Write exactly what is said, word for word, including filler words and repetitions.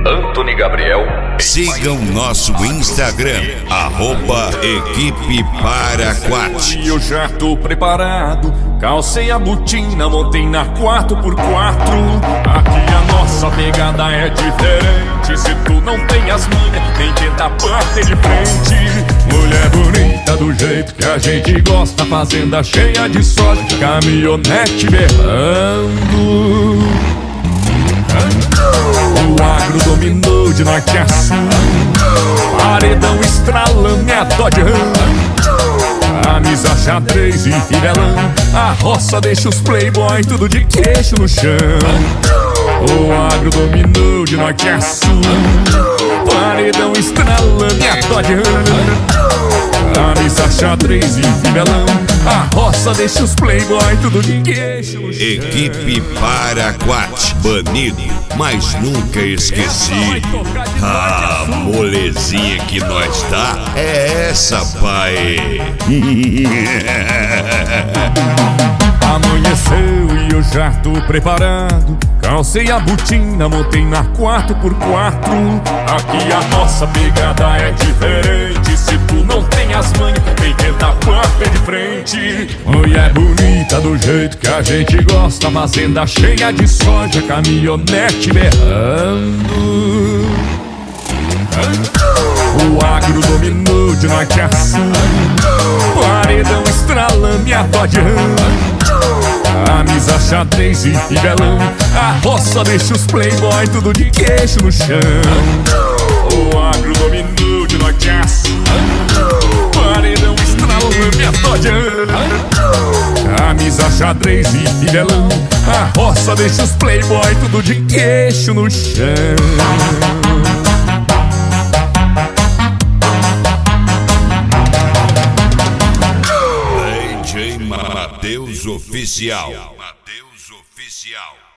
Antony Gabriel. Sigam nosso Instagram, arroba Equipe Paraquat. E eu já tô preparado, calcei a botina, montei na quatro por quatro. Aqui a nossa pegada é diferente. Se tu não tem as manhas, nem tenta bater de frente. Mulher bonita do jeito que a gente gosta, fazenda cheia de soja, caminhonete berrando. O agro dominou de norte a sul, paredão estralando, é Dodge Ram, camisa xadrez e fivelão. A roça deixa os playboy tudo de queixo no chão. O agro dominou de norte a sul, paredão estralando, é Dodge Ram, camisa xadrez e fivelão. A roça deixa os playboy tudo de queixo no chão. Equipe Paraquat, banido, mas nunca esqueci. A molezinha que nós tá é essa, pai. Amanheceu e eu já tô preparado, calcei a botina, montei na quatro por quatro. Aqui a nossa pegada é diferente. Se tu não tem as manhas, vem tentar bater de frente. Mulher bonita do jeito que a gente gosta, fazenda cheia de soja, caminhonete berrando. O agro dominou de norte a sul, paredão estralando, e a Dodge Ram, camisa xadrez e fivelão. A roça deixa os playboy tudo de queixo no chão. O agro dominou de norte a sul, paredão estralando, e a Dodge Ram, camisa xadrez e fivelão. A roça deixa os playboy tudo de queixo no chão. D J Mateus Oficial. Mateus Oficial.